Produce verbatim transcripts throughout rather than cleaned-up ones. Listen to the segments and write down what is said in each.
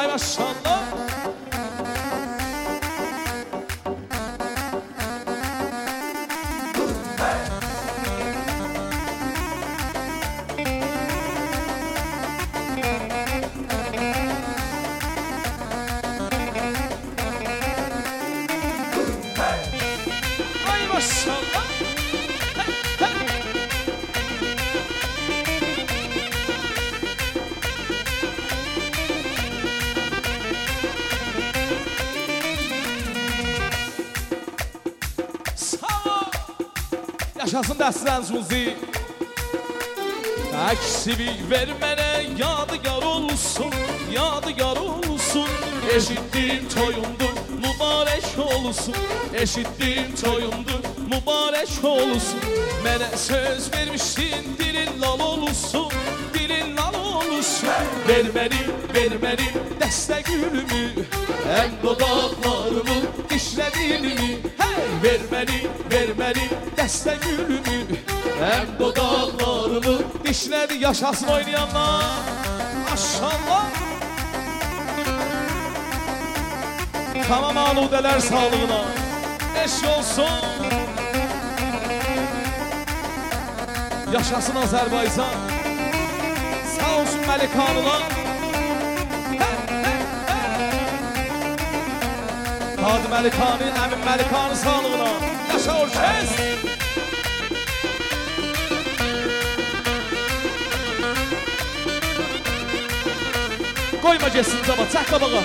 Ay maşallah. Ay maşallah. Yaşasın dəstənizimizi. Əksibik ver mənə, yadigar olsun, yadigar olsun. Eşitdim toyumdur, mübarək olsun. Eşitdim toyumdur, mübarək olsun. Mənə söz vermişdin, dilin lal olsun, dilin lal olsun. Ver mənim, ver mənim dəstə gülümü, həm dodaqlarımı, dişlədilimi. Hey! Ver mənim, ver mənim dəstə gülümü, həm dodaqlarımı, dişlədi. Yaşasın oynayanlar. Maşallah. Tamam aludələr sağlığına. Eşk olsun. Yaşasın Azərbaycan. Sağ olsun Məlikanlılar. Hadi Məlikanı, əmin Məlikanı sağlığına. Yaşa orkest. Qoyma geçsin caba, çək qabağa.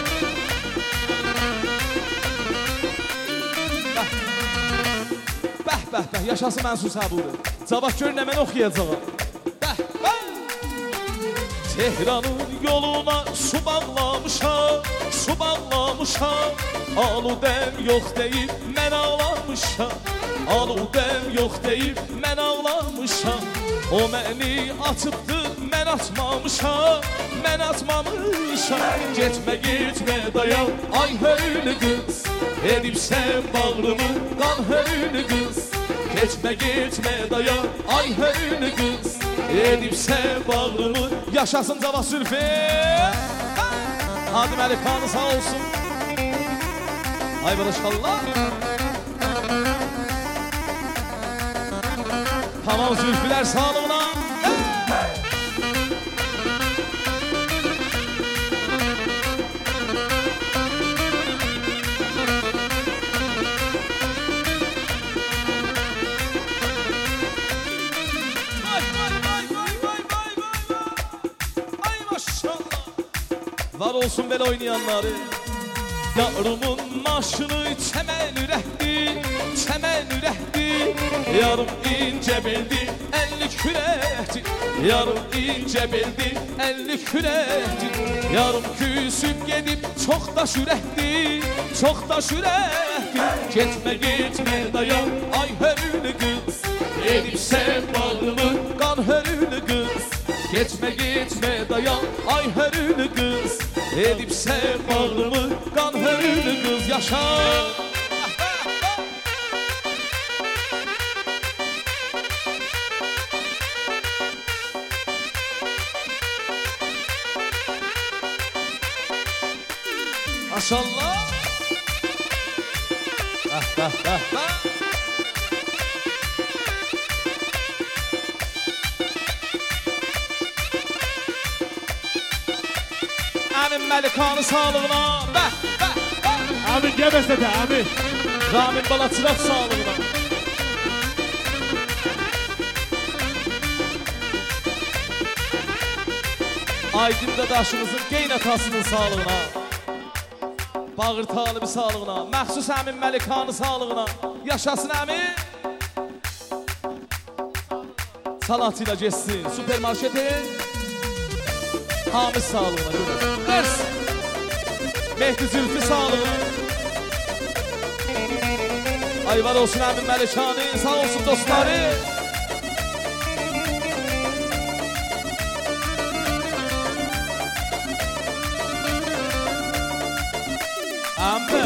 Bəh, bəh, bəh, yaşasın Mənsur Səburi. Caba gör nə mən oxuyacağım. Bəh, bəh. Tehranın yoluna su bağlamışam, su bağlamışam. Aludəm yox deyib, mən ağlamışam. Aludəm yox deyib, mən ağlamışam. O məni atıbdı, mən atmamışam, mən atmamışam. Getmə, getmə dayan, ay hörlü qız. Edibsən bağrımı, qan hörlü qız. Getmə, getmə dayan, ay hörlü qız. Edibsən bağrımı. Yaşasın Cava Sülfi. Hadi Məlikanı sağ olsun. Ay maşallah. Tamam Zülfülər sağlığına. Ay maşallah. Var olsun belə oynayanları. Yarımın maşını çəmən ürəkdi, çəmən ürəkdi. Yarım incə beldi, əlli kürəkdi. Yarım incə beldi, əlli kürəkdi. Yarım küsüb gedib, çox da şürəkdi, çox da şürəkdi. Getmə, getmə dayan, ay hörlü qız. Edibsən bağrımı, qan hörlü qız. Getmə, getmə dayan, ay hörlü qız. Edibsən bağrımı, qan hörlü qız. Yaşa. Maşallah. Ah, ah, ah, ah. Əmin Məlikanı sağlığına. Bəh, bəh, bəh. Əmin gəbəsə də, əmin. Ramin Balaçıraq sağlığına. Aydın dadaşımızın qeyn atasının sağlığına. Bağır talibi sağlığına. Məxsus Əmin Məlikanı sağlığına. Yaşasın əmin. Salatıyla geçsin. Süpermarketin Hamiz sağlığına. Örs. Mehdi Zülfü sağlığına. Ayvar olsun Əmin Məlikanı. Sağ olsun dostları. Əmmi.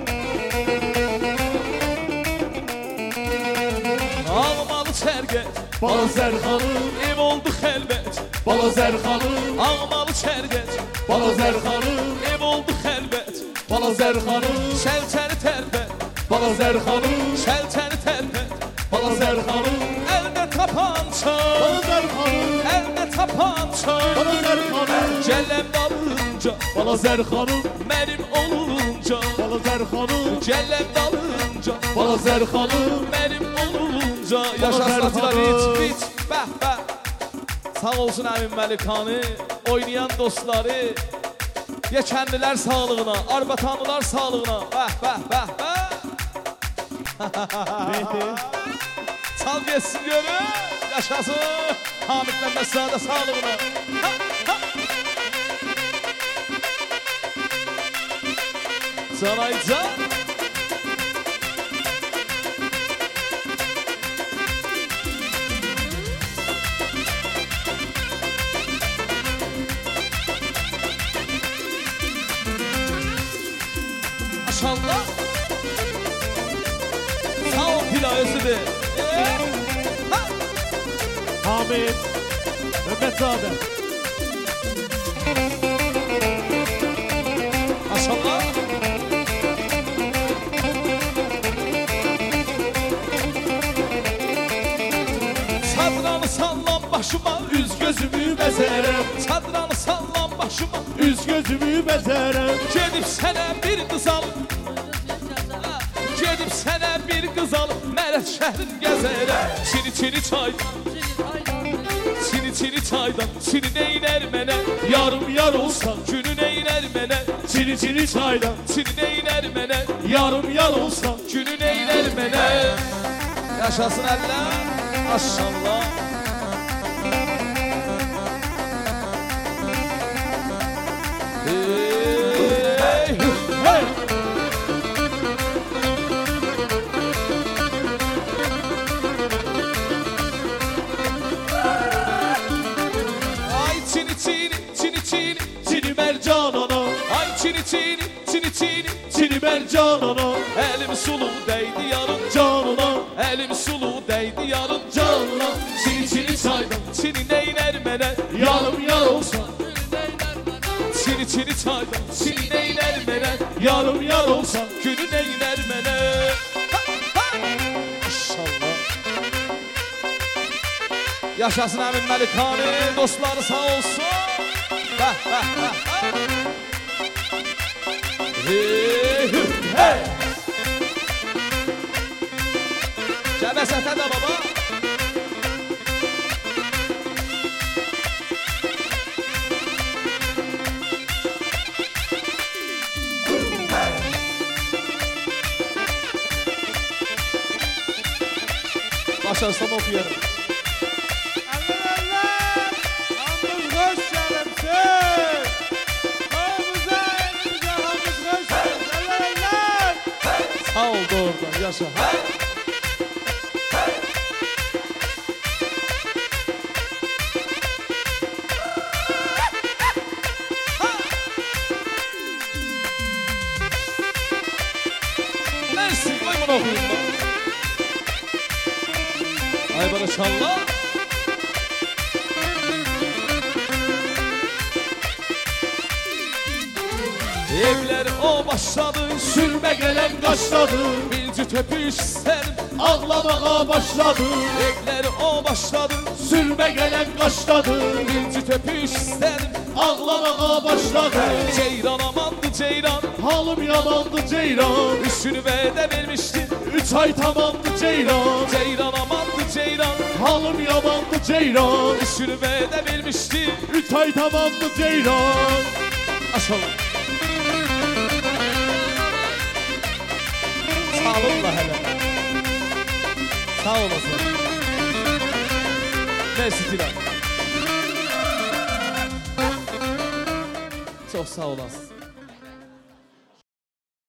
Ağmalı çərgət Bala Zərxanım, Ev oldu xəlvət, Bala Zərxanım, ağmalı çərgət, Bala Zərxanım, ev oldu xəlvət, Bala Zərxanım, şəltəni tərpət, Bala Zərxanım, şəltəni tərpət, Bala Zərxanım, əldə tapança, Bala Zərxanım, əldə tapança, Bala Zərxanım, gəlləm dalınca, Bala Zərxanım, mənim olunca, Bala Zərxanım, gəlləm dalınca, Bala Zərxanım, mənim olunca. Yaşasın Atilla Riç, Riç, bəh, bəh. Sağ olsun Əmin Məlikanı, oynayan dostları, yekənlilər sağlığına, arbatanlılar sağlığına, bəh, bəh, bəh, bəh. Çal geçsin görün, yaşasın Hamid Məmməd Sadə sağlığına. Ha, ha. Canaycan. Maşallah. Sağ ol Pila özüdür. Hamid, Məmmədzadə, Maşallah. Çadranı sallan başıma, üz gözümü bəzərəm. Çadranı sallan başıma, üz gözümü bəzərəm. gedib sənə bir qız alım. Gedib sənə bir qız alım, Mərət şəhrin gəzərəm. Çini çini çaydan, çini çini çaydan, çini neynər mənə, yarım yar olsan, günü neynər mənə, Çini çini çaydan, çini neynər mənə, yarım yal olsan. günü neynər mənə. Yaşasın əllər, maşallah. Hey, Hey! ay çini çini, çini çini, Çini mərcan ana, ay çini çini, çini çini, Çini mərcan ana, elim sulu değdi yarın, canına, elim sulu değdi yarın, canına. Çini çini çaydan, çini neynər mənə, yarım yal olsan. çini çini çaydan, çini neynər mənə, Yarım yal olsan. günü neynər mənə. Ha, ha. Maşallah. Yaşasın Əmin Məlikanı, dostları sağ olsun. Bəh, bəh, bəh, bəh. Hey, hey. Cəbəsətə də baba. Başarsam okuyarım. Sağ ol doğrudan, yaşa. Mersi, koy bunu okuyayım bak. Ay bana çalla. Evler o başladı, Sürme gelen qaşladı, bilci töpüş isterim. ağlamağa başladı. Evler o başladı, Sürme gelen qaşladı, bilci töpüş isterim. ağlamağa başladı. Ceyran amandı ceyran, Halım yamandı ceyran, üstünü vədə vermişdi. üç ay tamamdı ceyran. Ceyran amandı ceyran, Halım yamandı ceyran, üstünü vədə vermişdi. üç ay tamamdı ceyran. Aşağı. Sağ olun hele. Sağ olasın. Mersi Dilan. Çok sağ olasın.